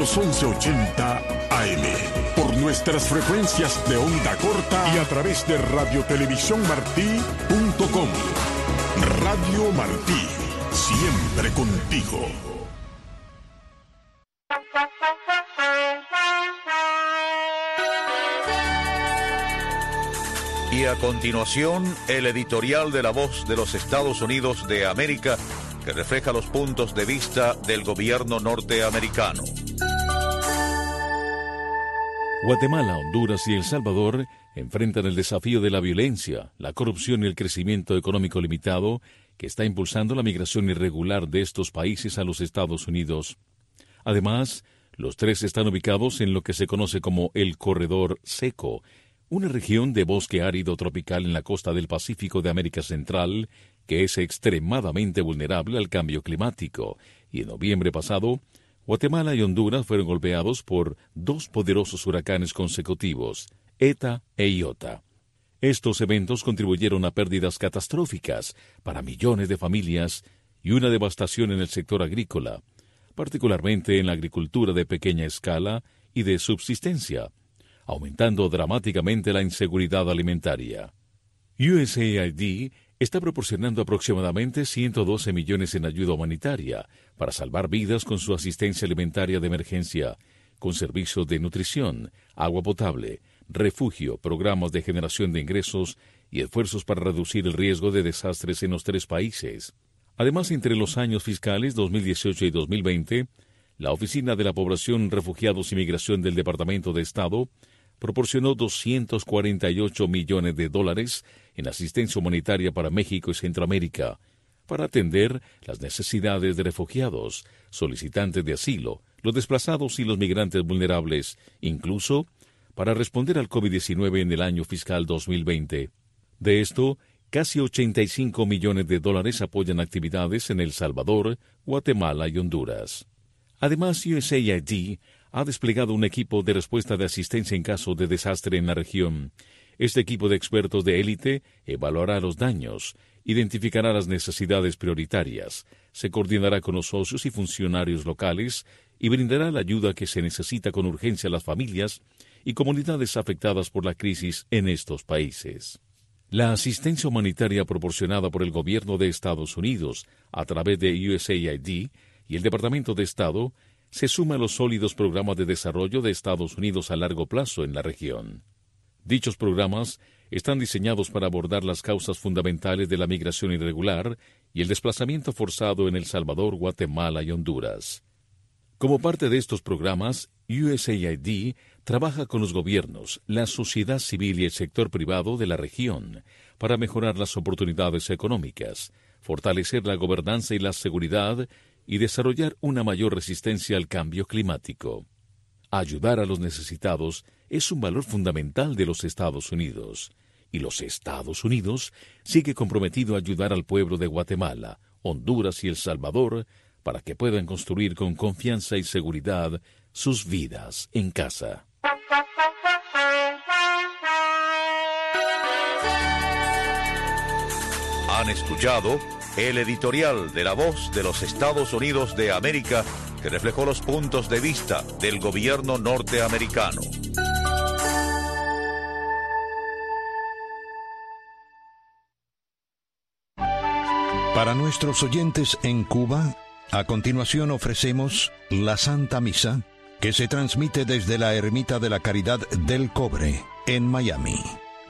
los 1180 AM. Por nuestras frecuencias de onda corta y a través de radiotelevisiónmartí.com. Radio Martí, siempre contigo. Y a continuación, el editorial de La Voz de los Estados Unidos de América, que refleja los puntos de vista del gobierno norteamericano. Guatemala, Honduras y El Salvador enfrentan el desafío de la violencia, la corrupción y el crecimiento económico limitado que está impulsando la migración irregular de estos países a los Estados Unidos. Además, los tres están ubicados en lo que se conoce como el Corredor Seco, una región de bosque árido tropical en la costa del Pacífico de América Central que es extremadamente vulnerable al cambio climático, y en noviembre pasado, Guatemala y Honduras fueron golpeados por dos poderosos huracanes consecutivos, Eta e Iota. Estos eventos contribuyeron a pérdidas catastróficas para millones de familias y una devastación en el sector agrícola, particularmente en la agricultura de pequeña escala y de subsistencia, aumentando dramáticamente la inseguridad alimentaria. USAID está proporcionando aproximadamente 112 millones en ayuda humanitaria para salvar vidas con su asistencia alimentaria de emergencia, con servicios de nutrición, agua potable, refugio, programas de generación de ingresos y esfuerzos para reducir el riesgo de desastres en los tres países. Además, entre los años fiscales 2018 y 2020, la Oficina de la Población, Refugiados y Migración del Departamento de Estado proporcionó $248 millones en asistencia humanitaria para México y Centroamérica, para atender las necesidades de refugiados, solicitantes de asilo, los desplazados y los migrantes vulnerables, incluso para responder al COVID-19 en el año fiscal 2020. De esto, casi $85 millones apoyan actividades en El Salvador, Guatemala y Honduras. Además, USAID ha desplegado un equipo de respuesta de asistencia en caso de desastre en la región. Este equipo de expertos de élite evaluará los daños, identificará las necesidades prioritarias, se coordinará con los socios y funcionarios locales y brindará la ayuda que se necesita con urgencia a las familias y comunidades afectadas por la crisis en estos países. La asistencia humanitaria proporcionada por el gobierno de Estados Unidos a través de USAID y el Departamento de Estado se suma a los sólidos programas de desarrollo de Estados Unidos a largo plazo en la región. Dichos programas están diseñados para abordar las causas fundamentales de la migración irregular y el desplazamiento forzado en El Salvador, Guatemala y Honduras. Como parte de estos programas, USAID trabaja con los gobiernos, la sociedad civil y el sector privado de la región para mejorar las oportunidades económicas, fortalecer la gobernanza y la seguridad y desarrollar una mayor resistencia al cambio climático. Ayudar a los necesitados es un valor fundamental de los Estados Unidos, y los Estados Unidos sigue comprometido a ayudar al pueblo de Guatemala, Honduras y El Salvador para que puedan construir con confianza y seguridad sus vidas en casa. Han escuchado el editorial de La Voz de los Estados Unidos de América, que reflejó los puntos de vista del gobierno norteamericano. Para nuestros oyentes en Cuba, a continuación ofrecemos la Santa Misa, que se transmite desde la Ermita de la Caridad del Cobre, en Miami.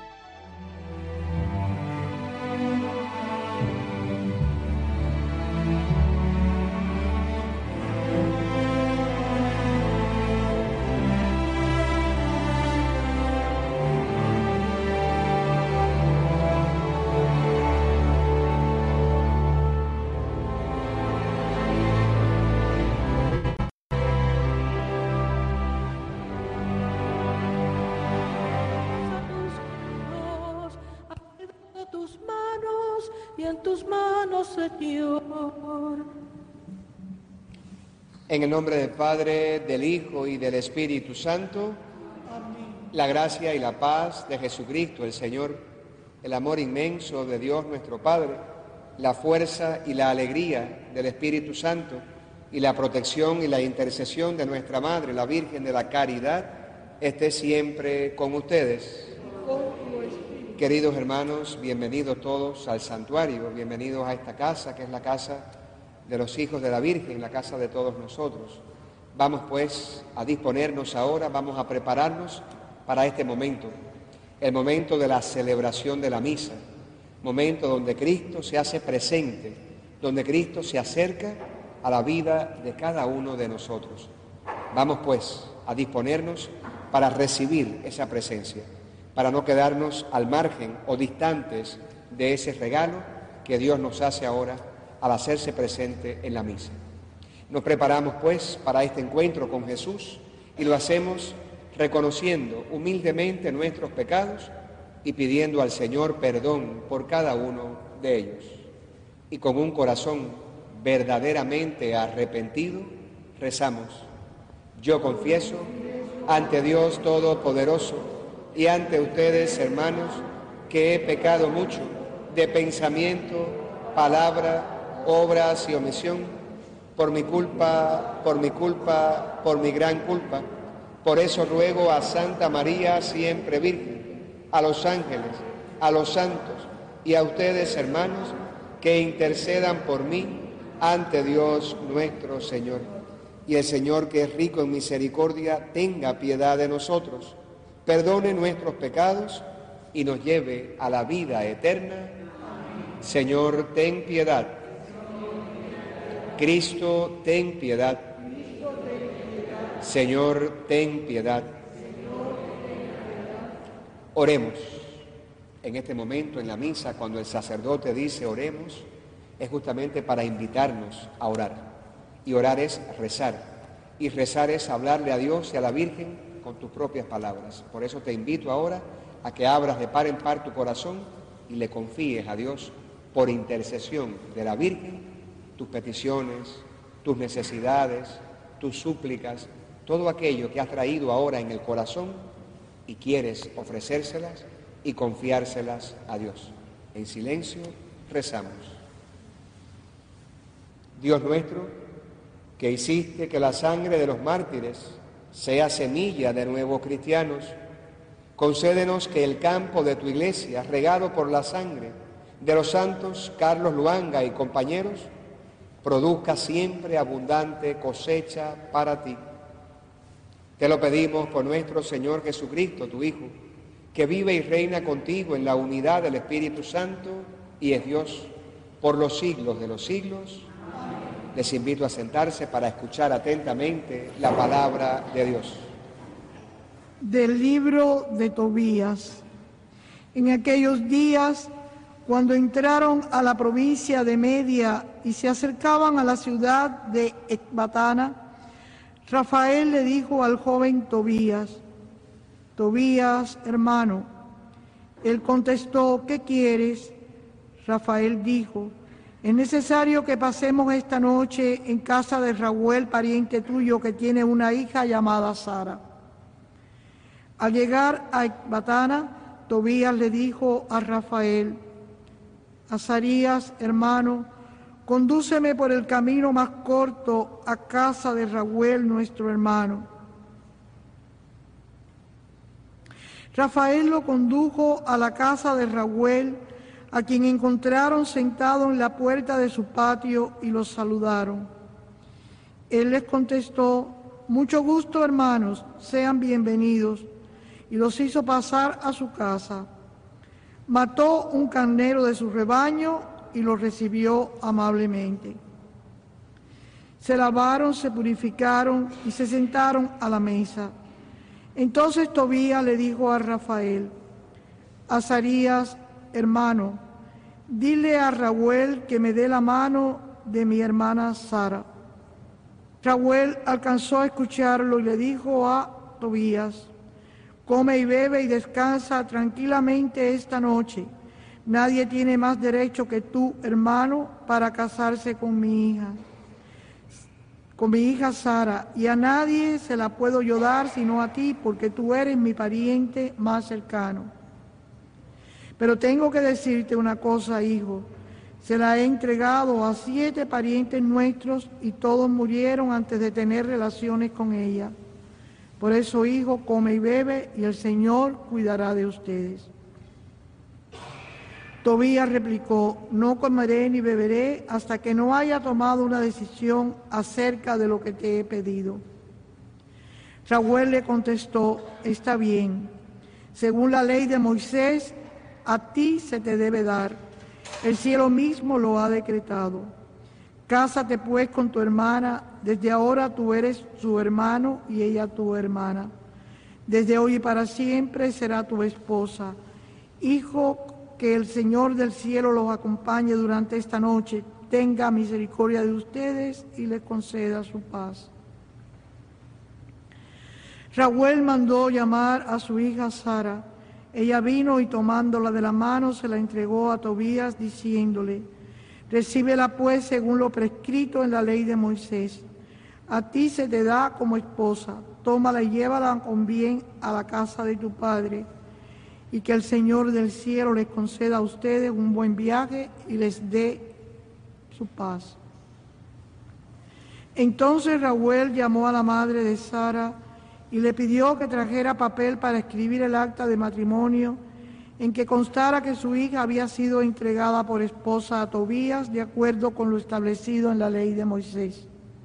En el nombre del Padre, del Hijo y del Espíritu Santo, amén. La gracia y la paz de Jesucristo el Señor, el amor inmenso de Dios nuestro Padre, la fuerza y la alegría del Espíritu Santo, y la protección y la intercesión de nuestra Madre, la Virgen de la Caridad, esté siempre con ustedes. Queridos hermanos, bienvenidos todos al santuario, bienvenidos a esta casa, que es la casa de los hijos de la Virgen, la casa de todos nosotros. Vamos pues a disponernos ahora, vamos a prepararnos para este momento, el momento de la celebración de la misa, momento donde Cristo se hace presente, donde Cristo se acerca a la vida de cada uno de nosotros. Vamos pues a disponernos para recibir esa presencia, para no quedarnos al margen o distantes de ese regalo que Dios nos hace ahora al hacerse presente en la misa. Nos preparamos pues para este encuentro con Jesús y lo hacemos reconociendo humildemente nuestros pecados y pidiendo al Señor perdón por cada uno de ellos. Y con un corazón verdaderamente arrepentido, rezamos: yo confieso ante Dios Todopoderoso y ante ustedes, hermanos, que he pecado mucho de pensamiento, palabra, obras y omisión, por mi culpa, por mi gran culpa. Por eso ruego a Santa María, siempre Virgen, a los ángeles, a los santos y a ustedes, hermanos, que intercedan por mí ante Dios nuestro Señor. Y el Señor, que es rico en misericordia, tenga piedad de nosotros, perdone nuestros pecados y nos lleve a la vida eterna. Señor, ten piedad. Cristo, ten piedad. Señor, ten piedad. Oremos. En este momento, en la misa, cuando el sacerdote dice oremos, es justamente para invitarnos a orar. Y orar es rezar. Y rezar es hablarle a Dios y a la Virgen con tus propias palabras. Por eso te invito ahora a que abras de par en par tu corazón y le confíes a Dios, por intercesión de la Virgen, tus peticiones, tus necesidades, tus súplicas, todo aquello que has traído ahora en el corazón y quieres ofrecérselas y confiárselas a Dios. En silencio rezamos. Dios nuestro, que hiciste que la sangre de los mártires sea semilla de nuevos cristianos, concédenos que el campo de tu iglesia, regado por la sangre de los santos Carlos Luanga y compañeros, produzca siempre abundante cosecha para ti. Te lo pedimos por nuestro Señor Jesucristo, tu Hijo, que vive y reina contigo en la unidad del Espíritu Santo y es Dios por los siglos de los siglos. Les invito a sentarse para escuchar atentamente la palabra de Dios. Del libro de Tobías. En aquellos días, cuando entraron a la provincia de Media y se acercaban a la ciudad de Ecbatana, Rafael le dijo al joven Tobías: Tobías, hermano. Él contestó: ¿qué quieres? Rafael dijo: es necesario que pasemos esta noche en casa de Raúl, pariente tuyo, que tiene una hija llamada Sara. Al llegar a Ecbatana, Tobías le dijo a Rafael: Azarías, hermano, condúceme por el camino más corto a casa de Raúl, nuestro hermano. Rafael lo condujo a la casa de Raúl, a quien encontraron sentado en la puerta de su patio y los saludaron. Él les contestó: mucho gusto, hermanos, sean bienvenidos, y los hizo pasar a su casa. Mató un carnero de su rebaño y lo recibió amablemente. Se lavaron, se purificaron y se sentaron a la mesa. Entonces Tobías le dijo a Rafael: Azarías, hermano, dile a Raúl que me dé la mano de mi hermana Sara. Raúl alcanzó a escucharlo y le dijo a Tobías: come y bebe y descansa tranquilamente esta noche. Nadie tiene más derecho que tú, hermano, para casarse con mi hija Sara, y a nadie se la puedo yo dar sino a ti, porque tú eres mi pariente más cercano. Pero tengo que decirte una cosa, hijo: Se la he entregado a 7 parientes nuestros y todos murieron antes de tener relaciones con ella. Por eso, hijo, come y bebe y el Señor cuidará de ustedes. Tobías replicó: no comeré ni beberé hasta que no haya tomado una decisión acerca de lo que te he pedido. Raguel le contestó: está bien, según la ley de Moisés, a ti se te debe dar. El cielo mismo lo ha decretado. Cásate pues con tu hermana, desde ahora tú eres su hermano y ella tu hermana. Desde hoy y para siempre será tu esposa. Hijo, que el Señor del cielo los acompañe durante esta noche, tenga misericordia de ustedes y les conceda su paz. Raguel mandó llamar a su hija Sara. Ella vino y tomándola de la mano se la entregó a Tobías diciéndole: recíbela pues según lo prescrito en la ley de Moisés. A ti se te da como esposa, tómala y llévala con bien a la casa de tu padre, y que el Señor del cielo les conceda a ustedes un buen viaje y les dé su paz. Entonces Raguel llamó a la madre de Sara y le pidió que trajera papel para escribir el acta de matrimonio en que constara que su hija había sido entregada por esposa a Tobías de acuerdo con lo establecido en la ley de Moisés.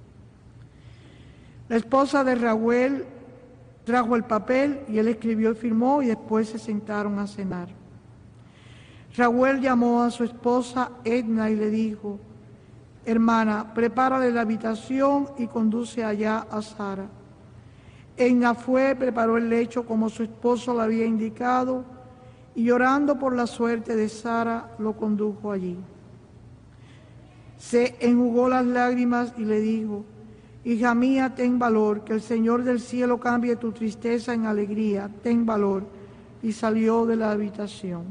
La esposa de Raguel trajo el papel y él escribió y firmó y después se sentaron a cenar. Raguel llamó a su esposa Edna y le dijo: hermana, prepárale la habitación y conduce allá a Sara. Edna fue, preparó el lecho como su esposo le había indicado y llorando por la suerte de Sara lo condujo allí. Se enjugó las lágrimas y le dijo: hija mía, ten valor, que el Señor del cielo cambie tu tristeza en alegría, ten valor. Y salió de la habitación.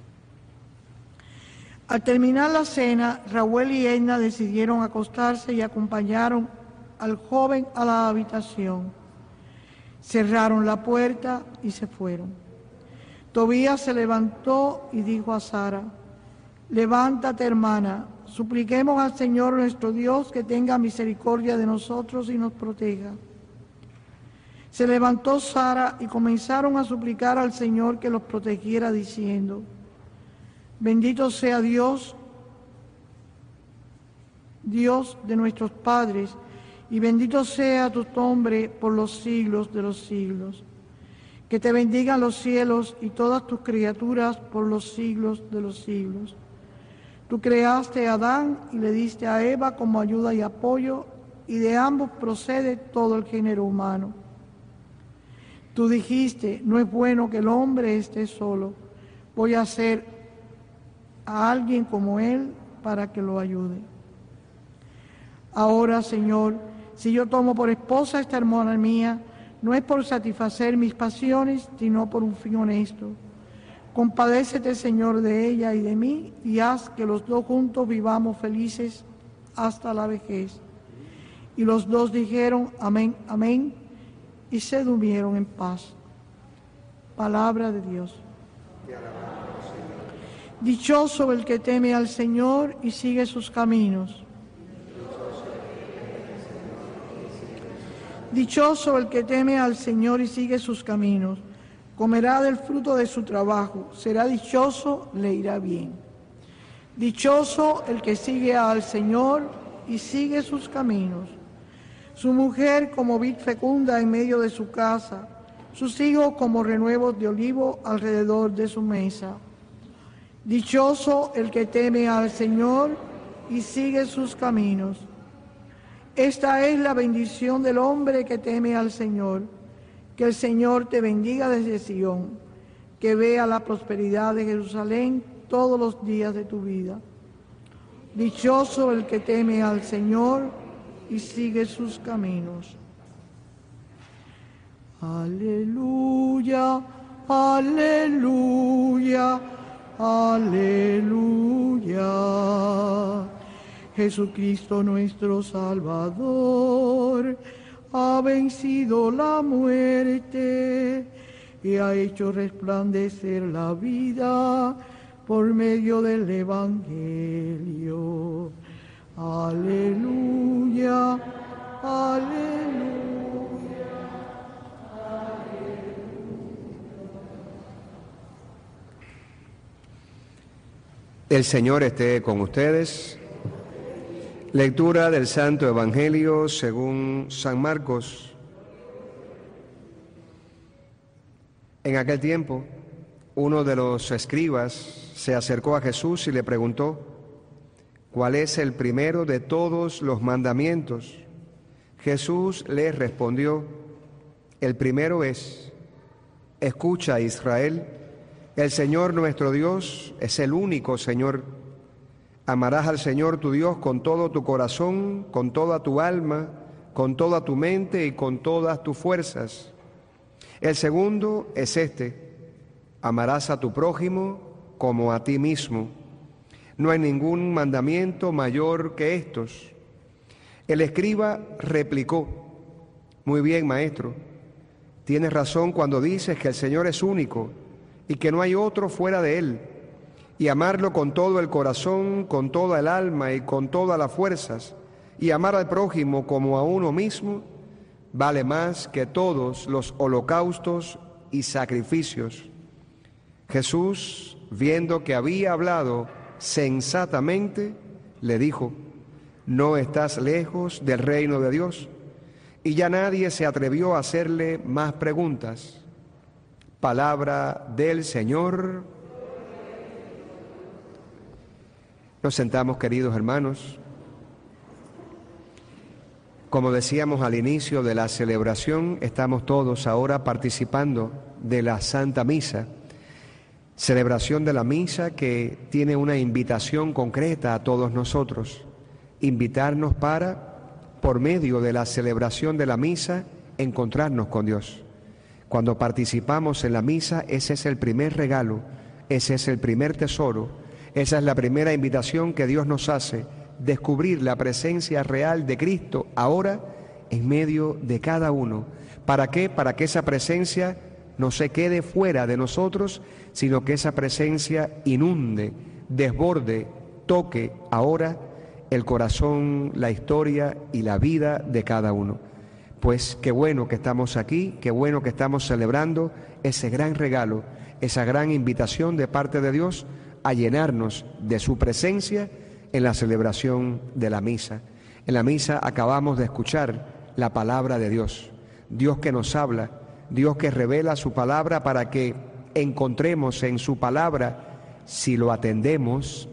Al terminar la cena, Raguel y Edna decidieron acostarse y acompañaron al joven a la habitación. Cerraron la puerta y se fueron. Tobías se levantó y dijo a Sara: levántate, hermana, supliquemos al Señor nuestro Dios que tenga misericordia de nosotros y nos proteja. Se levantó Sara y comenzaron a suplicar al Señor que los protegiera, diciendo: bendito sea Dios, Dios de nuestros padres, y bendito sea tu nombre por los siglos de los siglos. Que te bendigan los cielos y todas tus criaturas por los siglos de los siglos. Tú creaste a Adán y le diste a Eva como ayuda y apoyo, y de ambos procede todo el género humano. Tú dijiste: no es bueno que el hombre esté solo, voy a hacer a alguien como él para que lo ayude. Ahora, Señor, si yo tomo por esposa a esta hermana mía, no es por satisfacer mis pasiones, sino por un fin honesto. Compadécete, Señor, de ella y de mí, y haz que los dos juntos vivamos felices hasta la vejez. Y los dos dijeron: amén, amén, y se durmieron en paz. Palabra de Dios. Dichoso el que teme al Señor y sigue sus caminos. Dichoso el que teme al Señor y sigue sus caminos. Comerá del fruto de su trabajo, será dichoso, le irá bien. Dichoso el que sigue al Señor y sigue sus caminos. Su mujer como vid fecunda en medio de su casa, sus hijos como renuevos de olivo alrededor de su mesa. Dichoso el que teme al Señor y sigue sus caminos. Esta es la bendición del hombre que teme al Señor. Que el Señor te bendiga desde Sión, que vea la prosperidad de Jerusalén todos los días de tu vida. Dichoso el que teme al Señor y sigue sus caminos. Aleluya, aleluya, aleluya. Jesucristo nuestro Salvador ha vencido la muerte y ha hecho resplandecer la vida por medio del Evangelio. Aleluya, aleluya. El Señor esté con ustedes. Lectura del Santo Evangelio según San Marcos. En aquel tiempo, uno de los escribas se acercó a Jesús y le preguntó: ¿cuál es el primero de todos los mandamientos? Jesús le respondió: el primero es: escucha, Israel, el Señor nuestro Dios es el único Señor. Amarás al Señor tu Dios con todo tu corazón, con toda tu alma, con toda tu mente y con todas tus fuerzas. El segundo es este: amarás a tu prójimo como a ti mismo. No hay ningún mandamiento mayor que estos. El escriba replicó: muy bien, maestro, tienes razón cuando dices que el Señor es único y que no hay otro fuera de Él, y amarlo con todo el corazón, con toda el alma y con todas las fuerzas, y amar al prójimo como a uno mismo, vale más que todos los holocaustos y sacrificios. Jesús, viendo que había hablado sensatamente, le dijo: no estás lejos del reino de Dios. Y ya nadie se atrevió a hacerle más preguntas. Palabra del Señor. Nos sentamos, queridos hermanos. Como decíamos al inicio de la celebración, estamos todos ahora participando de la Santa Misa. Celebración de la misa que tiene una invitación concreta a todos nosotros. Invitarnos para, por medio de la celebración de la misa, encontrarnos con Dios. Cuando participamos en la misa, ese es el primer regalo, ese es el primer tesoro. Esa es la primera invitación que Dios nos hace: descubrir la presencia real de Cristo ahora en medio de cada uno. ¿Para qué? Para que esa presencia no se quede fuera de nosotros, sino que esa presencia inunde, desborde, toque ahora el corazón, la historia y la vida de cada uno. Pues qué bueno que estamos aquí, qué bueno que estamos celebrando ese gran regalo, esa gran invitación de parte de Dios a llenarnos de su presencia en la celebración de la misa. En la misa acabamos de escuchar la palabra de Dios, Dios que nos habla, Dios que revela su palabra para que encontremos en su palabra, si lo atendemos,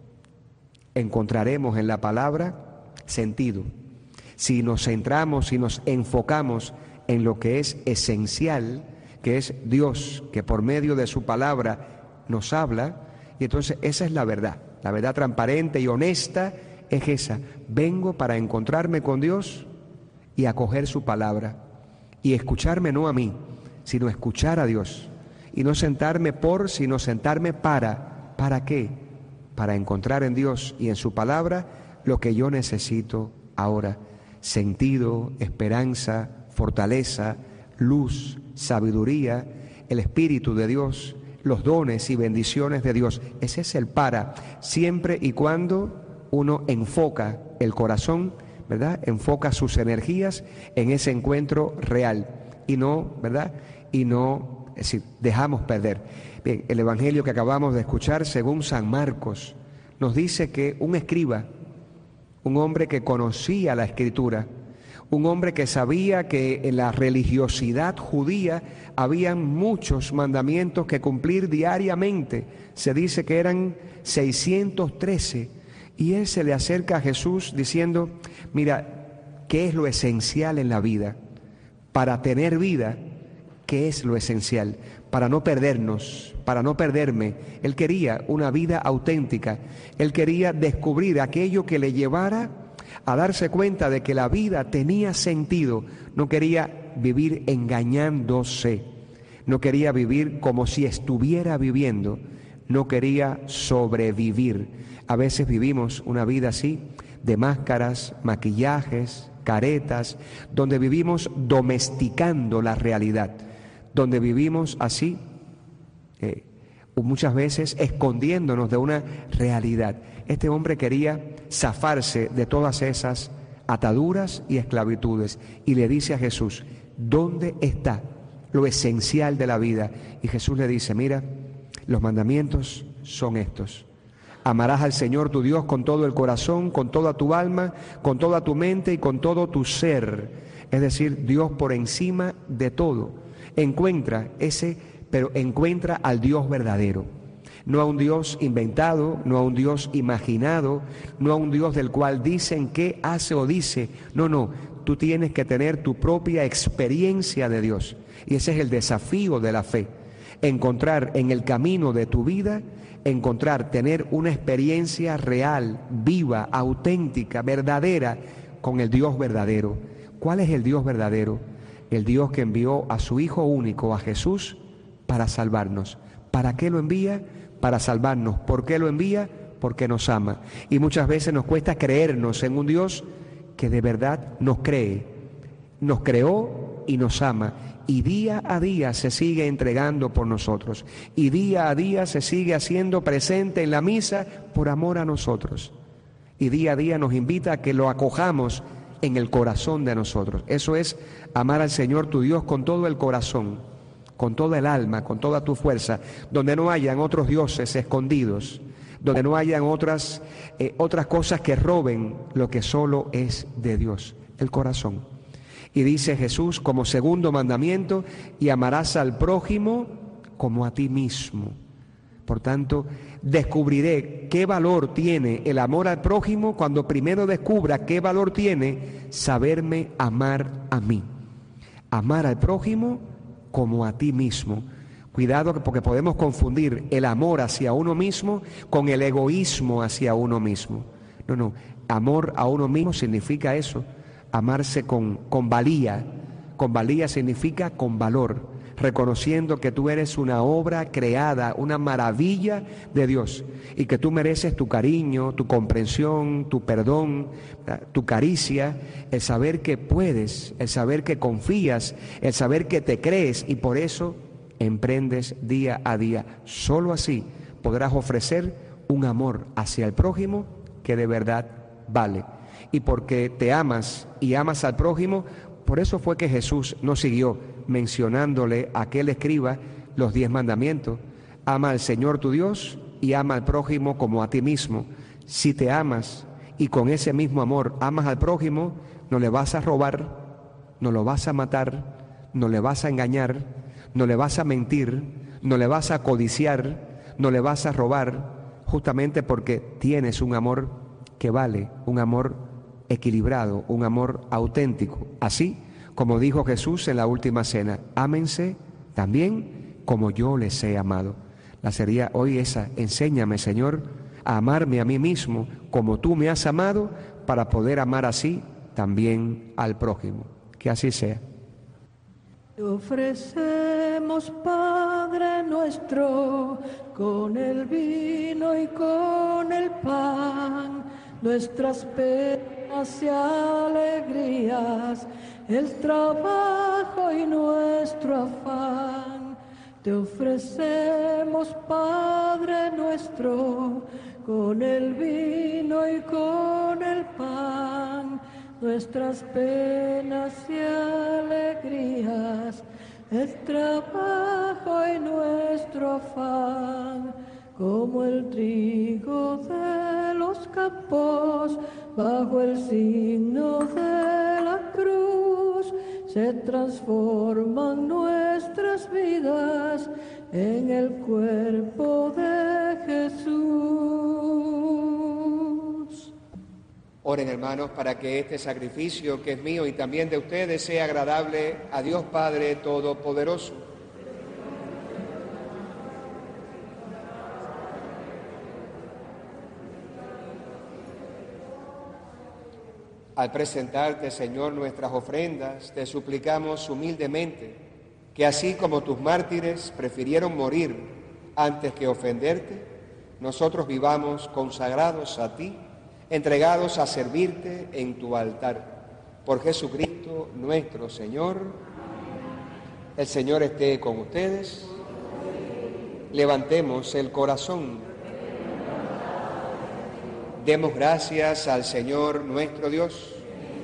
encontraremos en la palabra sentido. Si nos centramos, si nos enfocamos en lo que es esencial, que es Dios, que por medio de su palabra nos habla, y entonces esa es la verdad transparente y honesta es esa: vengo para encontrarme con Dios y acoger su palabra, y escucharme no a mí, sino escuchar a Dios, y no sentarme sino sentarme ¿para qué? Para encontrar en Dios y en su palabra lo que yo necesito ahora: sentido, esperanza, fortaleza, luz, sabiduría, el Espíritu de Dios, los dones y bendiciones de Dios. Ese es el siempre y cuando uno enfoca el corazón, ¿verdad? Enfoca sus energías en ese encuentro real y no, ¿verdad? Y no, es decir, dejamos perder. Bien, el Evangelio que acabamos de escuchar, según San Marcos, nos dice que un escriba, un hombre que conocía la Escritura, un hombre que sabía que en la religiosidad judía habían muchos mandamientos que cumplir diariamente. Se dice que eran 613. Y él se le acerca a Jesús diciendo: mira, ¿qué es lo esencial en la vida? Para tener vida, ¿qué es lo esencial? Para no perdernos, para no perderme. Él quería una vida auténtica. Él quería descubrir aquello que le llevara a darse cuenta de que la vida tenía sentido. No quería vivir engañándose, no quería vivir como si estuviera viviendo, no quería sobrevivir. A veces vivimos una vida así, de máscaras, maquillajes, caretas, donde vivimos domesticando la realidad, donde vivimos así, o muchas veces escondiéndonos de una realidad. Este hombre quería zafarse de todas esas ataduras y esclavitudes y le dice a Jesús: ¿dónde está lo esencial de la vida? Y Jesús le dice: mira, los mandamientos son estos: amarás al Señor tu Dios con todo el corazón, con toda tu alma, con toda tu mente y con todo tu ser. Es decir, Dios por encima de todo. Encuentra al Dios verdadero. No a un Dios inventado, no a un Dios imaginado, no a un Dios del cual dicen qué hace o dice. No, tú tienes que tener tu propia experiencia de Dios. Y ese es el desafío de la fe. Encontrar en el camino de tu vida, tener una experiencia real, viva, auténtica, verdadera con el Dios verdadero. ¿Cuál es el Dios verdadero? El Dios que envió a su Hijo único, a Jesús, para salvarnos. ¿Para qué lo envía? Para salvarnos. ¿Por qué lo envía? Porque nos ama. Y muchas veces nos cuesta creernos en un Dios que de verdad nos cree. Nos creó y nos ama. Y día a día se sigue entregando por nosotros. Y día a día se sigue haciendo presente en la misa por amor a nosotros. Y día a día nos invita a que lo acojamos en el corazón de nosotros. Eso es amar al Señor tu Dios con todo el corazón, con toda el alma, con toda tu fuerza, donde no hayan otros dioses escondidos, donde no hayan otras cosas que roben lo que solo es de Dios, el corazón. Y dice Jesús como segundo mandamiento: y amarás al prójimo como a ti mismo. Por tanto, descubriré qué valor tiene el amor al prójimo cuando primero descubra qué valor tiene saberme amar a mí. Amar al prójimo como a ti mismo. Cuidado, porque podemos confundir el amor hacia uno mismo con el egoísmo hacia uno mismo. No, amor a uno mismo significa eso, amarse con valía. Con valía significa con valor, reconociendo que tú eres una obra creada, una maravilla de Dios, y que tú mereces tu cariño, tu comprensión, tu perdón, tu caricia, el saber que puedes, el saber que confías, el saber que te crees, y por eso emprendes día a día. Solo así podrás ofrecer un amor hacia el prójimo que de verdad vale. Y porque te amas y amas al prójimo, por eso fue que Jesús nos siguió mencionándole a aquel escriba los 10 mandamientos. Ama al Señor tu Dios y ama al prójimo como a ti mismo. Si te amas y con ese mismo amor amas al prójimo, no le vas a robar, no lo vas a matar, no le vas a engañar, no le vas a mentir, no le vas a codiciar, no le vas a robar, justamente porque tienes un amor que vale, un amor equilibrado, un amor auténtico. Así como dijo Jesús en la última cena: ámense también como yo les he amado. La sería hoy esa: enséñame, Señor, a amarme a mí mismo como tú me has amado, para poder amar así también al prójimo. Que así sea. Te ofrecemos, Padre nuestro, con el vino y con el pan, nuestras penas y alegrías, el trabajo y nuestro afán. Te ofrecemos, Padre nuestro, con el vino y con el pan, nuestras penas y alegrías, el trabajo y nuestro afán. Como el trigo de los campos, bajo el signo de la cruz, se transforman nuestras vidas en el cuerpo de Jesús. Oren, hermanos, para que este sacrificio que es mío y también de ustedes sea agradable a Dios Padre Todopoderoso. Al presentarte, Señor, nuestras ofrendas, te suplicamos humildemente que así como tus mártires prefirieron morir antes que ofenderte, nosotros vivamos consagrados a ti, entregados a servirte en tu altar. Por Jesucristo nuestro Señor. El Señor esté con ustedes. Levantemos el corazón. Demos gracias al Señor nuestro Dios.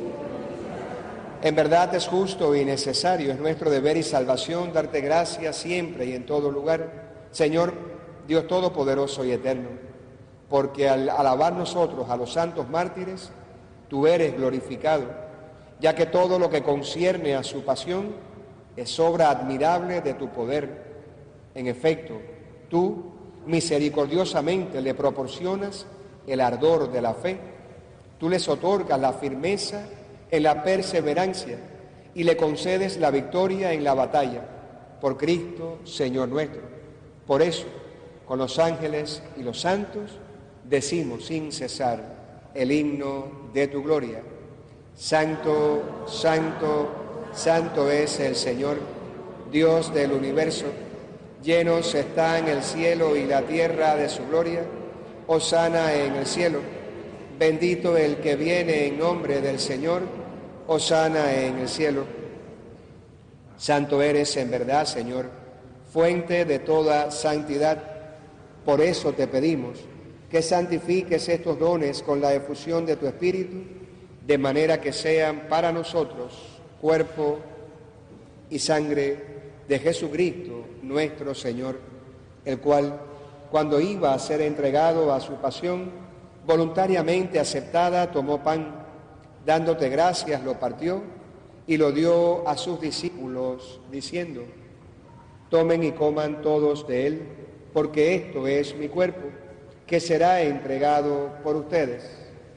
En verdad es justo y necesario, es nuestro deber y salvación darte gracias siempre y en todo lugar, Señor Dios Todopoderoso y Eterno, porque al alabar nosotros a los santos mártires, tú eres glorificado, ya que todo lo que concierne a su pasión es obra admirable de tu poder. En efecto, tú misericordiosamente le proporcionas el ardor de la fe, tú les otorgas la firmeza en la perseverancia y le concedes la victoria en la batalla, por Cristo, Señor nuestro. Por eso, con los ángeles y los santos, decimos sin cesar el himno de tu gloria. Santo, santo, santo es el Señor, Dios del universo. Llenos están el cielo y la tierra de su gloria. Hosana en el cielo. Bendito el que viene en nombre del Señor. Hosana en el cielo. Santo eres en verdad, Señor, fuente de toda santidad. Por eso te pedimos que santifiques estos dones con la efusión de tu Espíritu, de manera que sean para nosotros cuerpo y sangre de Jesucristo, nuestro Señor, el cual, cuando iba a ser entregado a su pasión, voluntariamente aceptada, tomó pan, dándote gracias, lo partió y lo dio a sus discípulos, diciendo: tomen y coman todos de él, porque esto es mi cuerpo, que será entregado por ustedes.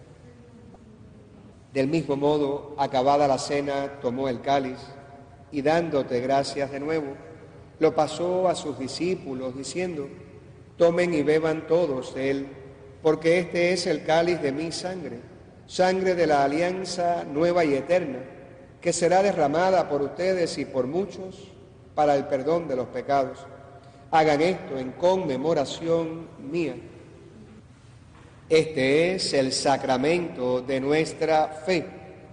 Del mismo modo, acabada la cena, tomó el cáliz y dándote gracias de nuevo, lo pasó a sus discípulos, diciendo: tomen y beban todos de él, porque este es el cáliz de mi sangre, sangre de la alianza nueva y eterna, que será derramada por ustedes y por muchos para el perdón de los pecados. Hagan esto en conmemoración mía. Este es el sacramento de nuestra fe.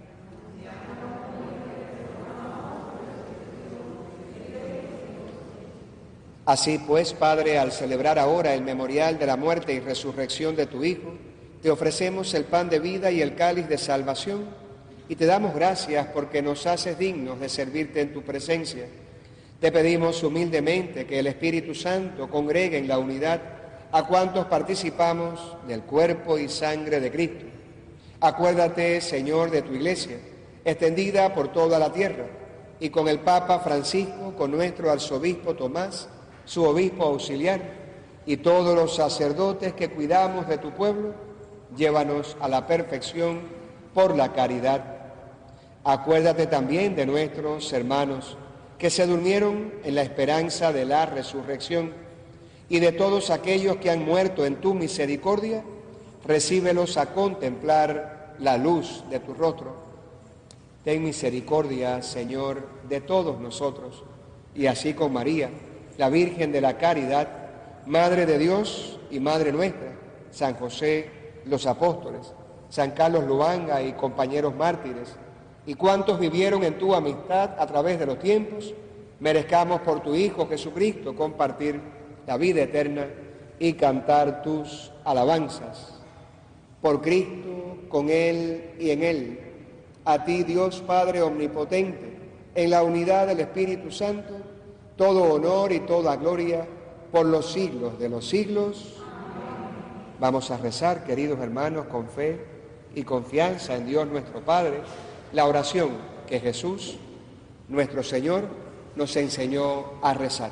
Así pues, Padre, al celebrar ahora el memorial de la muerte y resurrección de tu Hijo, te ofrecemos el pan de vida y el cáliz de salvación, y te damos gracias porque nos haces dignos de servirte en tu presencia. Te pedimos humildemente que el Espíritu Santo congregue en la unidad a cuantos participamos del cuerpo y sangre de Cristo. Acuérdate, Señor, de tu Iglesia, extendida por toda la tierra, y con el Papa Francisco, con nuestro arzobispo Tomás, su obispo auxiliar, y todos los sacerdotes que cuidamos de tu pueblo, llévanos a la perfección por la caridad. Acuérdate también de nuestros hermanos que se durmieron en la esperanza de la resurrección, y de todos aquellos que han muerto en tu misericordia, recíbelos a contemplar la luz de tu rostro. Ten misericordia, Señor, de todos nosotros, y así con María, la Virgen de la Caridad, Madre de Dios y Madre nuestra, San José, los apóstoles, San Carlos Lubanga y compañeros mártires, y cuantos vivieron en tu amistad a través de los tiempos, merezcamos por tu Hijo Jesucristo compartir la vida eterna y cantar tus alabanzas. Por Cristo, con Él y en Él, a ti, Dios Padre omnipotente, en la unidad del Espíritu Santo, todo honor y toda gloria por los siglos de los siglos. Vamos a rezar, queridos hermanos, con fe y confianza en Dios nuestro Padre, la oración que Jesús, nuestro Señor, nos enseñó a rezar.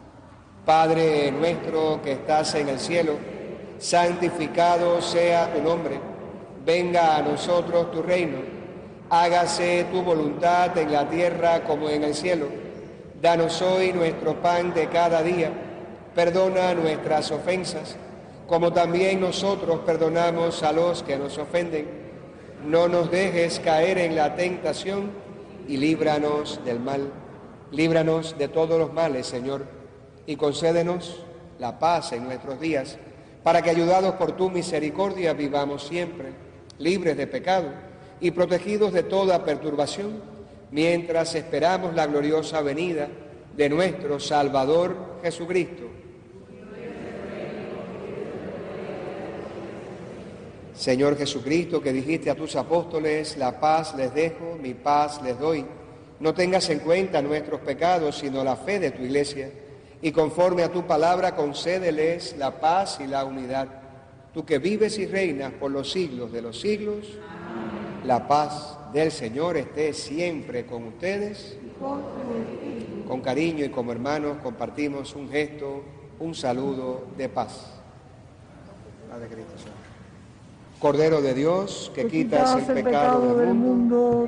Padre nuestro que estás en el cielo, santificado sea tu nombre. Venga a nosotros tu reino. Hágase tu voluntad en la tierra como en el cielo. Danos hoy nuestro pan de cada día. Perdona nuestras ofensas, como también nosotros perdonamos a los que nos ofenden. No nos dejes caer en la tentación y líbranos del mal. Líbranos de todos los males, Señor, y concédenos la paz en nuestros días, para que, ayudados por tu misericordia, vivamos siempre libres de pecado y protegidos de toda perturbación, mientras esperamos la gloriosa venida de nuestro Salvador Jesucristo. Señor Jesucristo, que dijiste a tus apóstoles, la paz les dejo, mi paz les doy, no tengas en cuenta nuestros pecados, sino la fe de tu Iglesia, y conforme a tu palabra concédeles la paz y la unidad. Tú que vives y reinas por los siglos de los siglos, la paz del Señor esté siempre con ustedes. Con cariño y como hermanos compartimos un gesto, un saludo de paz. Padre Cristo, Señor. Cordero de Dios, que quitas el pecado del mundo.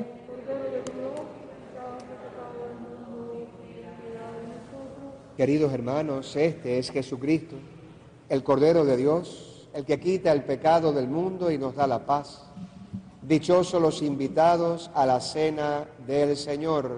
Queridos hermanos, este es Jesucristo, el Cordero de Dios, el que quita el pecado del mundo y nos da la paz. Dichosos los invitados a la cena del Señor.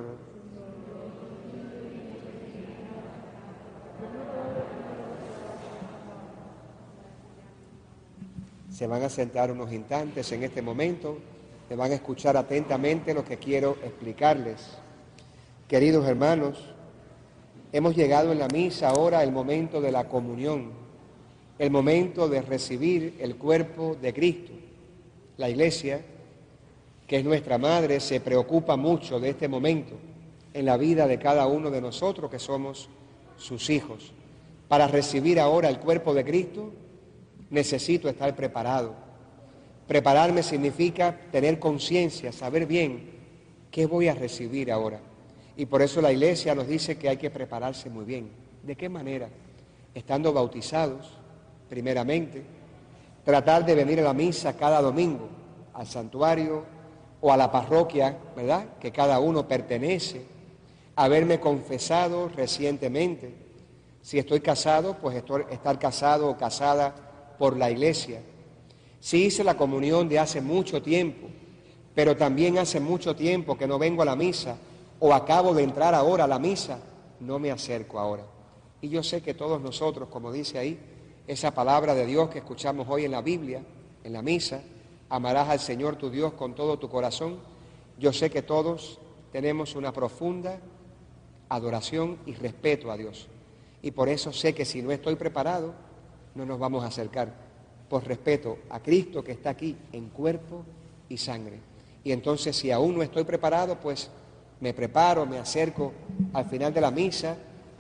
Se van a sentar unos instantes en este momento, me van a escuchar atentamente lo que quiero explicarles. Queridos hermanos, hemos llegado en la misa ahora el momento de la comunión, el momento de recibir el cuerpo de Cristo. La Iglesia, que es nuestra madre, se preocupa mucho de este momento en la vida de cada uno de nosotros que somos sus hijos. Para recibir ahora el cuerpo de Cristo, necesito estar preparado. Prepararme significa tener conciencia, saber bien qué voy a recibir ahora. Y por eso la Iglesia nos dice que hay que prepararse muy bien. ¿De qué manera? Estando bautizados, primeramente, tratar de venir a la misa cada domingo, al santuario o a la parroquia, ¿verdad?, que cada uno pertenece, haberme confesado recientemente. Si estoy casado, pues estar casado o casada por la Iglesia. Si hice la comunión de hace mucho tiempo, pero también hace mucho tiempo que no vengo a la misa, o acabo de entrar ahora a la misa, no me acerco ahora. Y yo sé que todos nosotros, como dice ahí, esa palabra de Dios que escuchamos hoy en la Biblia, en la misa, amarás al Señor tu Dios con todo tu corazón, yo sé que todos tenemos una profunda adoración y respeto a Dios. Y por eso sé que si no estoy preparado, no nos vamos a acercar, por respeto a Cristo que está aquí en cuerpo y sangre. Y entonces si aún no estoy preparado, pues me preparo, me acerco al final de la misa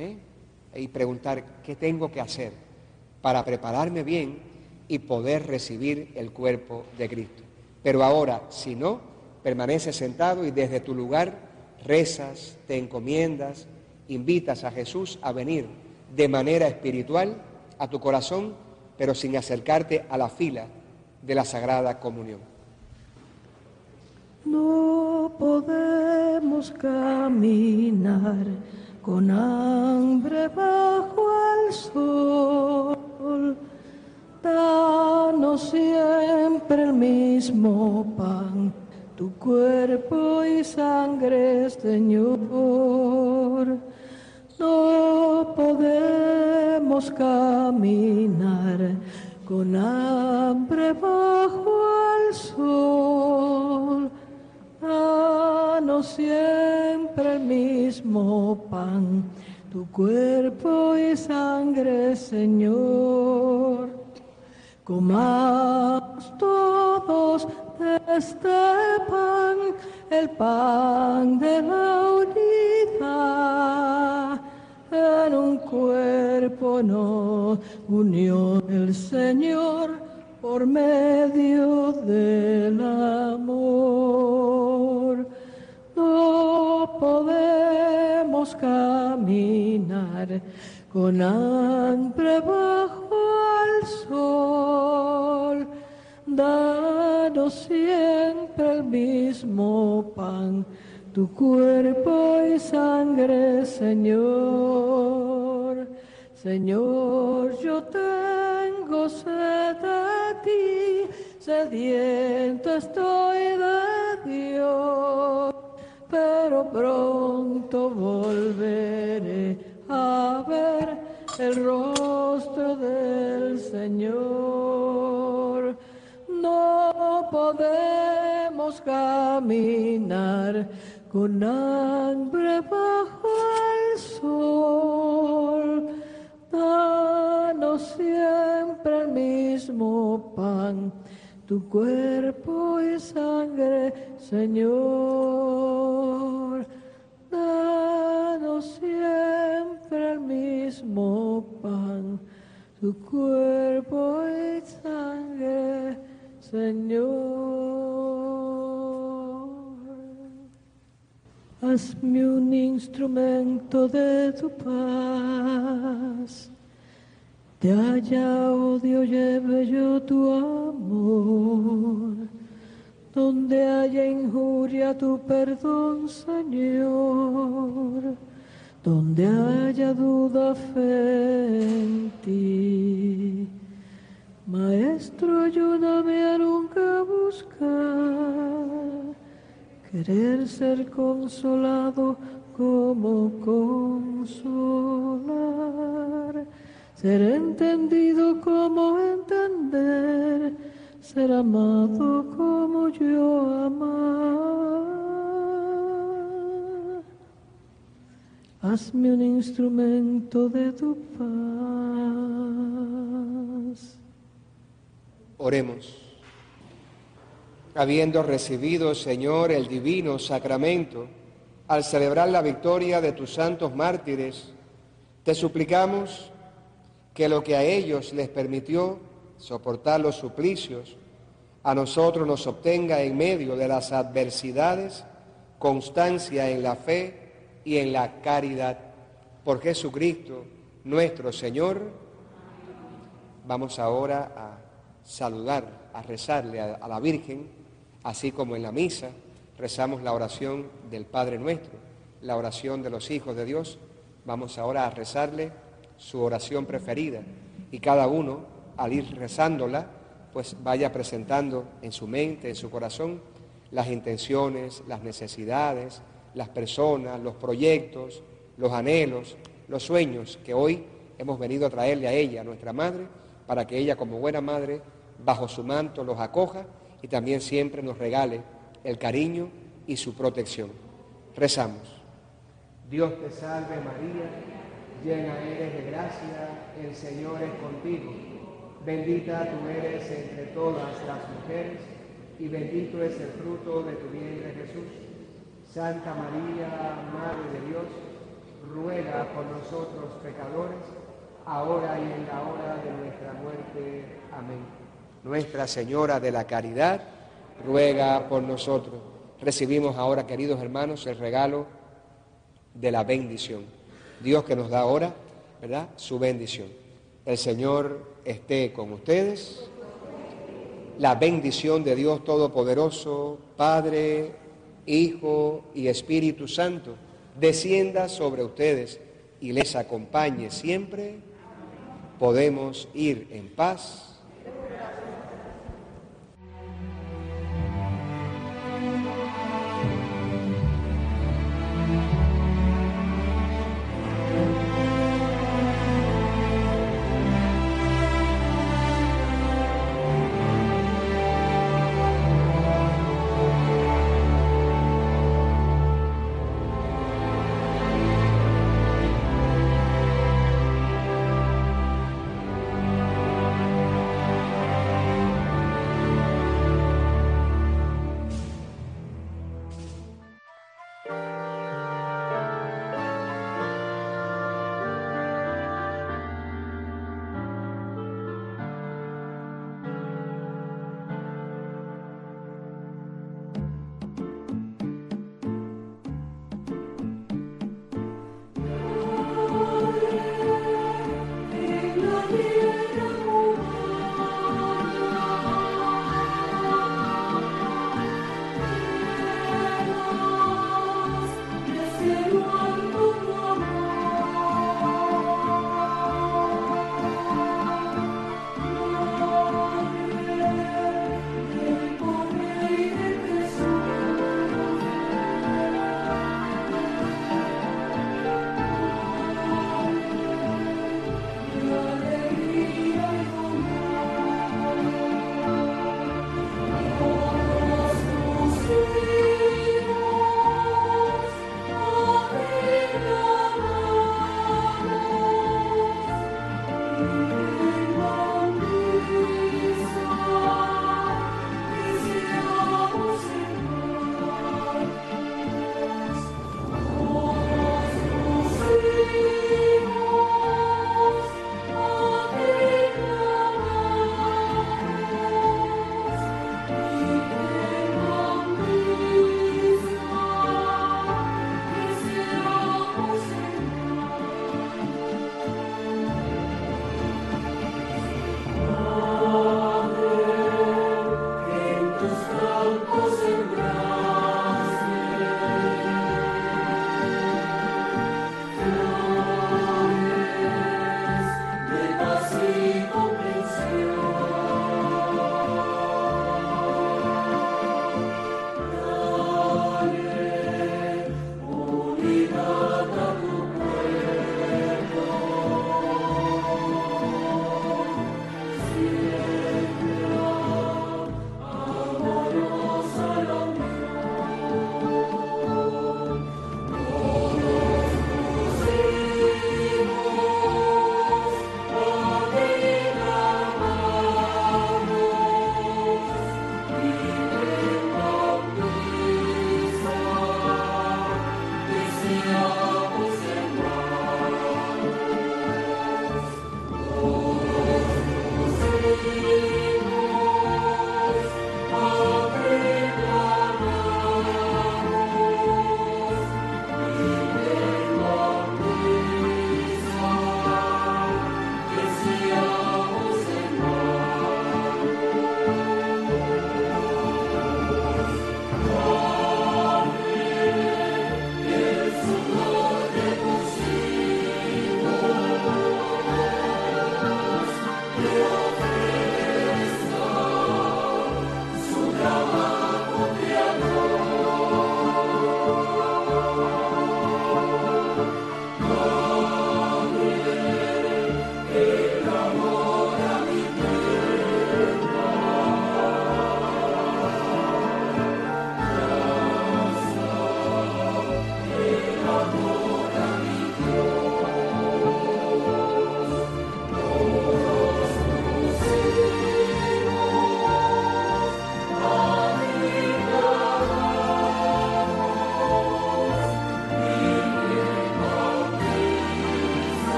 y preguntar qué tengo que hacer para prepararme bien y poder recibir el cuerpo de Cristo. Pero ahora, si no, permaneces sentado y desde tu lugar rezas, te encomiendas, invitas a Jesús a venir de manera espiritual a tu corazón, pero sin acercarte a la fila de la Sagrada Comunión. No podemos caminar con hambre bajo el sol. Danos siempre el mismo pan, tu cuerpo y sangre, Señor. No podemos caminar con hambre bajo el sol. Danos siempre el mismo pan, tu cuerpo y sangre, Señor. Comamos todos de este pan, el pan de la unidad. En un cuerpo nos unió el Señor por medio del amor. No podemos caminar con hambre bajo el sol. Danos siempre el mismo pan, tu cuerpo y sangre, Señor. Señor, yo tengo sed de ti, sediento estoy de Dios, pero pronto volveré a ver el rostro del Señor. No podemos caminar con hambre bajo el sol. Danos siempre el mismo pan, tu cuerpo y sangre, Señor. Danos siempre el mismo pan, tu cuerpo y sangre, Señor. Hazme un instrumento de tu paz. De haya odio lleve yo tu amor. Donde haya injuria tu perdón, Señor. Donde haya duda, fe en ti. Maestro, ayúdame a nunca buscar querer ser consolado como consolar, ser entendido como entender, ser amado como yo amar. Hazme un instrumento de tu paz. Oremos. Habiendo recibido, Señor, el divino sacramento, al celebrar la victoria de tus santos mártires, te suplicamos que lo que a ellos les permitió soportar los suplicios, a nosotros nos obtenga en medio de las adversidades constancia en la fe y en la caridad. Por Jesucristo nuestro Señor. Vamos ahora a saludar, a rezarle a la Virgen, así como en la misa rezamos la oración del Padre Nuestro, la oración de los hijos de Dios. Vamos ahora a rezarle su oración preferida y cada uno, al ir rezándola, pues vaya presentando en su mente, en su corazón, las intenciones, las necesidades, las personas, los proyectos, los anhelos, los sueños que hoy hemos venido a traerle a ella, a nuestra Madre, para que ella como buena Madre, bajo su manto los acoja y también siempre nos regale el cariño y su protección. Rezamos. Dios te salve María, llena eres de gracia, el Señor es contigo. Bendita tú eres entre todas las mujeres y bendito es el fruto de tu vientre Jesús. Santa María, Madre de Dios, ruega por nosotros pecadores, ahora y en la hora de nuestra muerte. Amén. Nuestra Señora de la Caridad, ruega por nosotros. Recibimos ahora, queridos hermanos, el regalo de la bendición. Dios que nos da ahora, ¿verdad?, su bendición. El Señor esté con ustedes. La bendición de Dios Todopoderoso, Padre, Hijo y Espíritu Santo, descienda sobre ustedes y les acompañe siempre. Podemos ir en paz.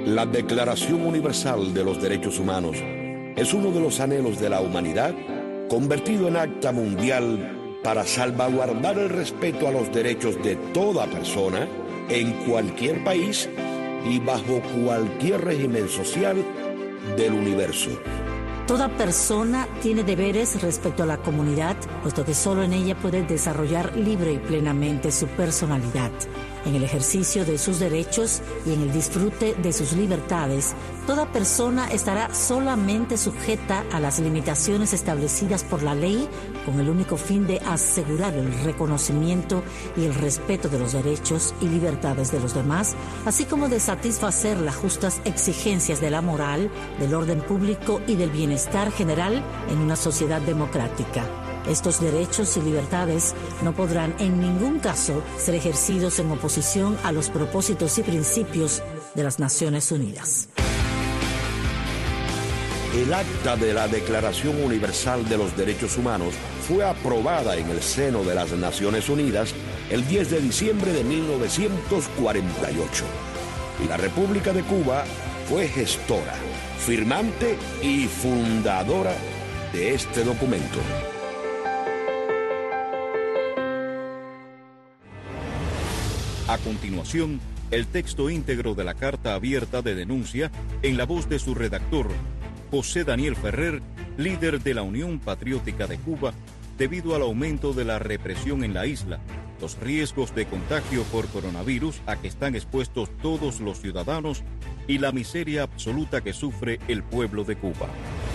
La Declaración Universal de los Derechos Humanos es uno de los anhelos de la humanidad convertido en acta mundial para salvaguardar el respeto a los derechos de toda persona en cualquier país y bajo cualquier régimen social del universo. Toda persona tiene deberes respecto a la comunidad, puesto que solo en ella puede desarrollar libre y plenamente su personalidad. En el ejercicio de sus derechos y en el disfrute de sus libertades, toda persona estará solamente sujeta a las limitaciones establecidas por la ley con el único fin de asegurar el reconocimiento y el respeto de los derechos y libertades de los demás, así como de satisfacer las justas exigencias de la moral, del orden público y del bienestar general en una sociedad democrática. Estos derechos y libertades no podrán en ningún caso ser ejercidos en oposición a los propósitos y principios de las Naciones Unidas. El acta de la Declaración Universal de los Derechos Humanos fue aprobada en el seno de las Naciones Unidas el 10 de diciembre de 1948. Y la República de Cuba fue gestora, firmante y fundadora de este documento. A continuación, el texto íntegro de la carta abierta de denuncia en la voz de su redactor, José Daniel Ferrer, líder de la Unión Patriótica de Cuba, debido al aumento de la represión en la isla, los riesgos de contagio por coronavirus a que están expuestos todos los ciudadanos y la miseria absoluta que sufre el pueblo de Cuba.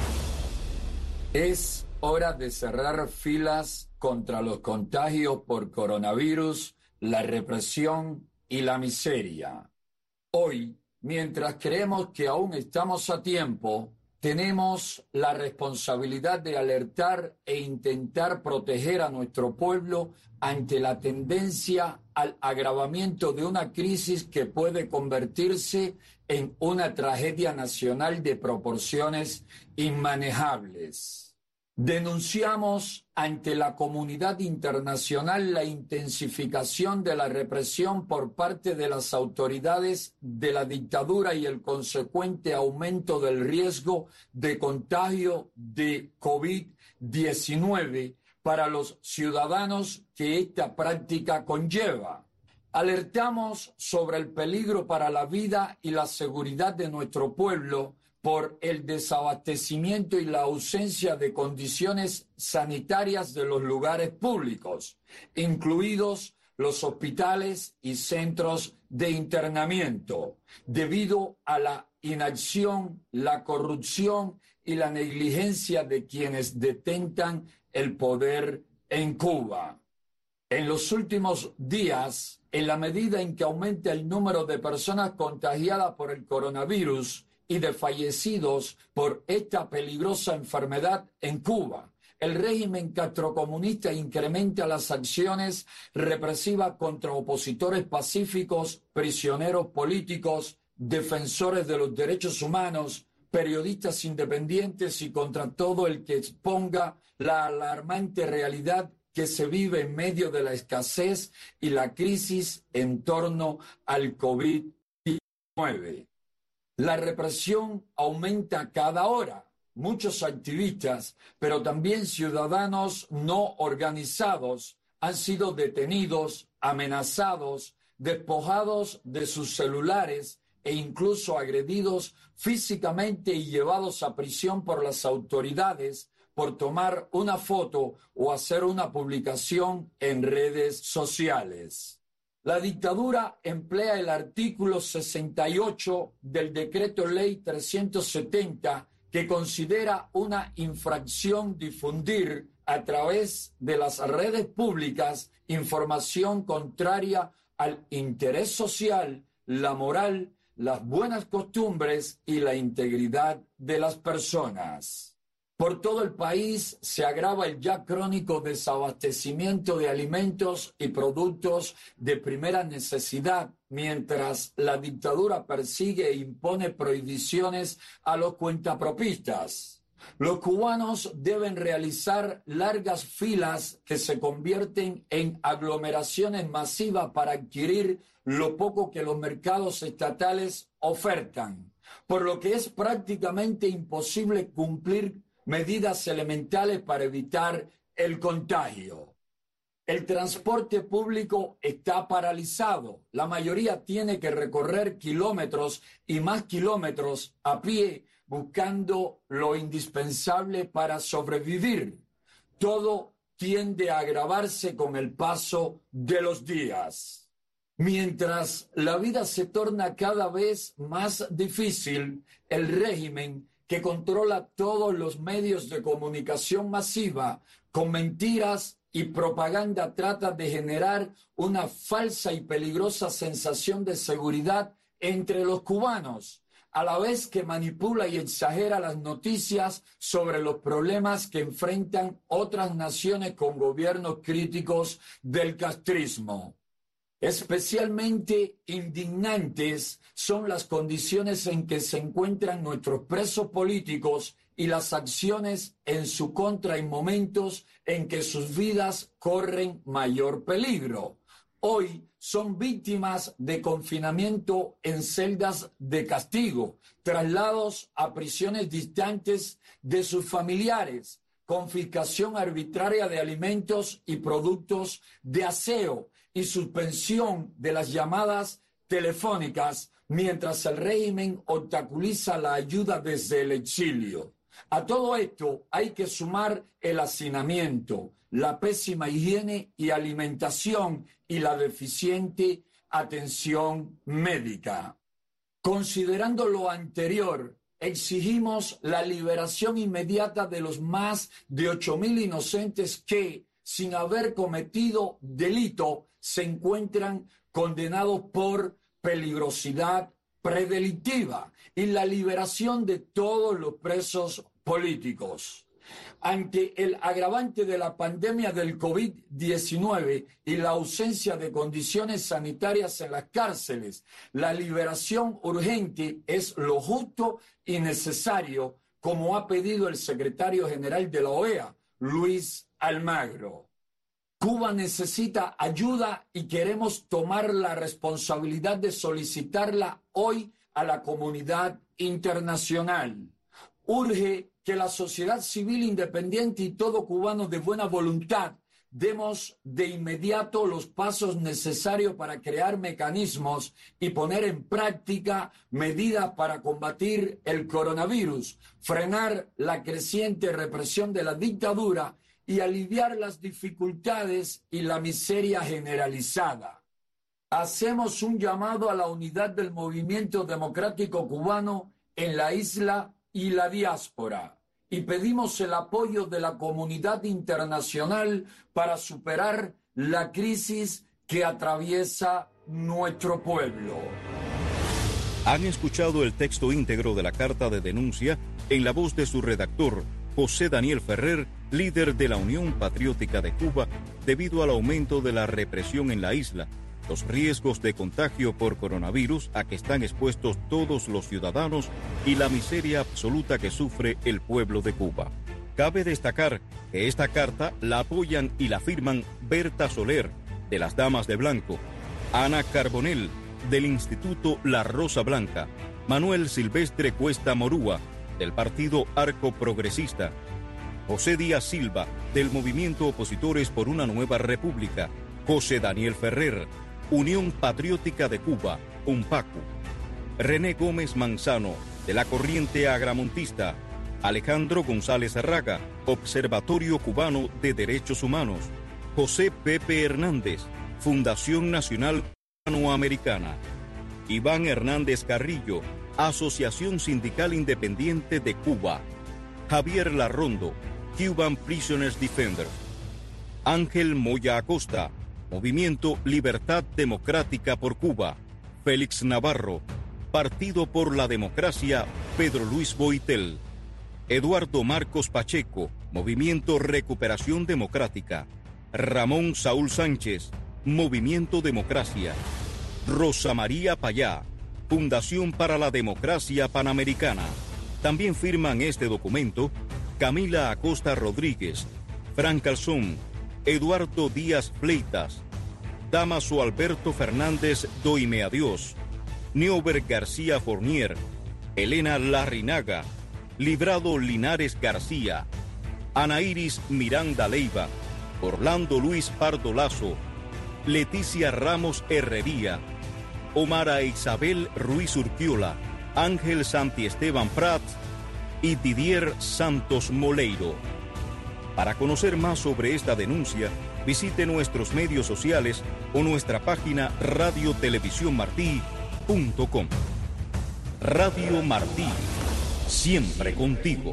Es hora de cerrar filas contra los contagios por coronavirus, la represión y la miseria. Hoy, mientras creemos que aún estamos a tiempo, tenemos la responsabilidad de alertar e intentar proteger a nuestro pueblo ante la tendencia al agravamiento de una crisis que puede convertirse en una tragedia nacional de proporciones inmanejables. Denunciamos ante la comunidad internacional la intensificación de la represión por parte de las autoridades de la dictadura y el consecuente aumento del riesgo de contagio de COVID-19 para los ciudadanos que esta práctica conlleva. Alertamos sobre el peligro para la vida y la seguridad de nuestro pueblo por el desabastecimiento y la ausencia de condiciones sanitarias de los lugares públicos, incluidos los hospitales y centros de internamiento, debido a la inacción, la corrupción y la negligencia de quienes detentan el poder en Cuba. En los últimos días, en la medida en que aumenta el número de personas contagiadas por el coronavirus y de fallecidos por esta peligrosa enfermedad en Cuba, el régimen castrocomunista incrementa las acciones represivas contra opositores pacíficos, prisioneros políticos, defensores de los derechos humanos, periodistas independientes y contra todo el que exponga la alarmante realidad que se vive en medio de la escasez y la crisis en torno al COVID-19. La represión aumenta cada hora. Muchos activistas, pero también ciudadanos no organizados, han sido detenidos, amenazados, despojados de sus celulares e incluso agredidos físicamente y llevados a prisión por las autoridades por tomar una foto o hacer una publicación en redes sociales. La dictadura emplea el artículo 68 del Decreto Ley 370, que considera una infracción difundir a través de las redes públicas información contraria al interés social, la moral, las buenas costumbres y la integridad de las personas. Por todo el país se agrava el ya crónico desabastecimiento de alimentos y productos de primera necesidad, mientras la dictadura persigue e impone prohibiciones a los cuentapropistas. Los cubanos deben realizar largas filas que se convierten en aglomeraciones masivas para adquirir lo poco que los mercados estatales ofertan, por lo que es prácticamente imposible cumplir medidas elementales para evitar el contagio. El transporte público está paralizado. La mayoría tiene que recorrer kilómetros y más kilómetros a pie buscando lo indispensable para sobrevivir. Todo tiende a agravarse con el paso de los días. Mientras la vida se torna cada vez más difícil, el régimen que controla todos los medios de comunicación masiva con mentiras y propaganda trata de generar una falsa y peligrosa sensación de seguridad entre los cubanos, a la vez que manipula y exagera las noticias sobre los problemas que enfrentan otras naciones con gobiernos críticos del castrismo. Especialmente indignantes son las condiciones en que se encuentran nuestros presos políticos y las acciones en su contra en momentos en que sus vidas corren mayor peligro. Hoy son víctimas de confinamiento en celdas de castigo, traslados a prisiones distantes de sus familiares, confiscación arbitraria de alimentos y productos de aseo y suspensión de las llamadas telefónicas mientras el régimen obstaculiza la ayuda desde el exilio. A todo esto hay que sumar el hacinamiento, la pésima higiene y alimentación y la deficiente atención médica. Considerando lo anterior, exigimos la liberación inmediata de los más de 8.000 inocentes que, sin haber cometido delito, se encuentran condenados por peligrosidad predelictiva y la liberación de todos los presos políticos. Ante el agravante de la pandemia del COVID-19 y la ausencia de condiciones sanitarias en las cárceles, la liberación urgente es lo justo y necesario, como ha pedido el secretario general de la OEA, Luis Almagro. Cuba necesita ayuda y queremos tomar la responsabilidad de solicitarla hoy a la comunidad internacional. Urge que la sociedad civil independiente y todo cubano de buena voluntad demos de inmediato los pasos necesarios para crear mecanismos y poner en práctica medidas para combatir el coronavirus, frenar la creciente represión de la dictadura y aliviar las dificultades y la miseria generalizada. Hacemos un llamado a la unidad del movimiento democrático cubano en la isla y la diáspora y pedimos el apoyo de la comunidad internacional para superar la crisis que atraviesa nuestro pueblo. Han escuchado el texto íntegro de la carta de denuncia en la voz de su redactor, José Daniel Ferrer, líder de la Unión Patriótica de Cuba, debido al aumento de la represión en la isla, los riesgos de contagio por coronavirus a que están expuestos todos los ciudadanos y la miseria absoluta que sufre el pueblo de Cuba. Cabe destacar que esta carta la apoyan y la firman Berta Soler, de las Damas de Blanco, Ana Carbonell, del Instituto La Rosa Blanca, Manuel Silvestre Cuesta Morúa, del Partido Arco Progresista, José Díaz Silva, del Movimiento Opositores por una Nueva República, José Daniel Ferrer, Unión Patriótica de Cuba, UNPACU, René Gómez Manzano, de la Corriente Agramontista, Alejandro González Arraga, Observatorio Cubano de Derechos Humanos, José Pepe Hernández, Fundación Nacional Cubanoamericana, Iván Hernández Carrillo, Asociación Sindical Independiente de Cuba, Javier Larrondo, Cuban Prisoners Defender, Ángel Moya Acosta, Movimiento Libertad Democrática por Cuba, Félix Navarro, Partido por la Democracia, Pedro Luis Boitel, Eduardo Marcos Pacheco, Movimiento Recuperación Democrática, Ramón Saúl Sánchez, Movimiento Democracia, Rosa María Payá, Fundación para la Democracia Panamericana. También firman este documento Camila Acosta Rodríguez, Fran Calzón, Eduardo Díaz Fleitas, Damaso Alberto Fernández Doime Adiós, Neuber García Fournier, Elena Larrinaga, Librado Linares García, Ana Iris Miranda Leiva, Orlando Luis Pardo Lazo, Leticia Ramos Herrería, Omara Isabel Ruiz Urquiola, Ángel Santiesteban Prat y Didier Santos Moleiro. Para conocer más sobre esta denuncia, visite nuestros medios sociales o nuestra página radiotelevisiónmartí.com. Radio Martí, siempre contigo.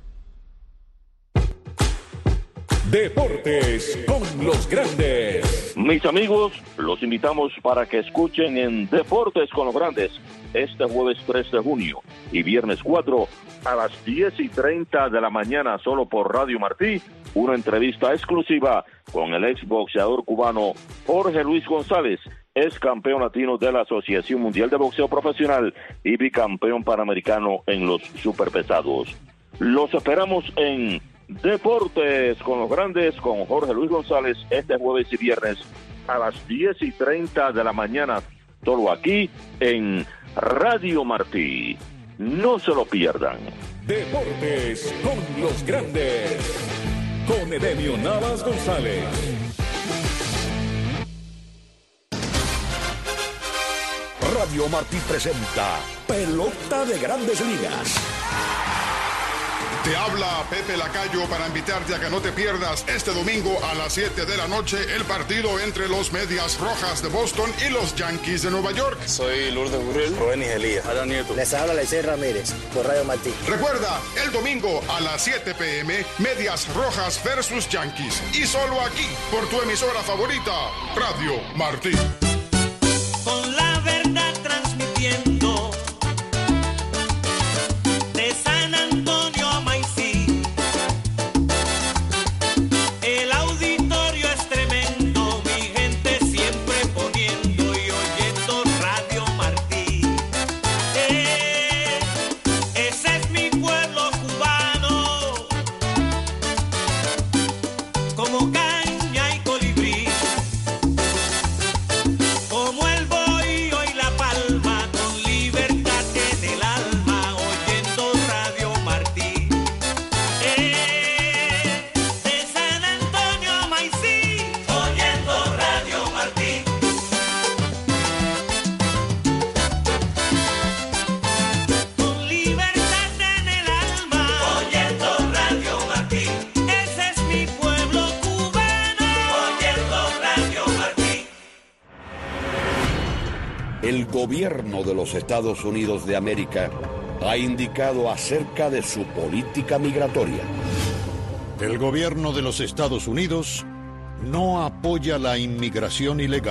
Deportes con los grandes. Mis amigos, los invitamos para que escuchen en Deportes con los Grandes este jueves 3 de junio y viernes 4 a las 10:30 de la mañana solo por Radio Martí, una entrevista exclusiva con el exboxeador cubano Jorge Luis González, ex campeón latino de la Asociación Mundial de Boxeo Profesional y bicampeón panamericano en los superpesados. Los esperamos en Deportes con los Grandes con Jorge Luis González este jueves y viernes a las 10:30 de la mañana, solo aquí en Radio Martí. No se lo pierdan. Deportes con los Grandes, con Edemio Navas González. Radio Martí presenta Pelota de Grandes Ligas. Te habla Pepe Lacayo para invitarte a que no te pierdas este domingo a las 7 de la noche el partido entre los Medias Rojas de Boston y los Yankees de Nueva York. Soy Lourdes Burrell, Robenis Elías, Adán Nieto. Les habla Lecey Ramírez por Radio Martí. Recuerda, el domingo a las 7 p.m. Medias Rojas versus Yankees. Y solo aquí, por tu emisora favorita, Radio Martí. Con la verdad transmitiendo de San Antonio a Maicí. El auditorio es tremendo, mi gente siempre poniendo y oyendo Radio Martí. Ese es mi pueblo cubano, como caña y colibrí, como el bohío y la palma, con libertad en el alma, oyendo Radio Martí. De San Antonio a Maicí, oyendo Radio Martí. Con libertad en el alma, oyendo Radio Martí. Ese es mi pueblo cubano, oyendo Radio Martí. El gobierno de los Estados Unidos de América ha indicado acerca de su política migratoria. El gobierno de los Estados Unidos no apoya la inmigración ilegal.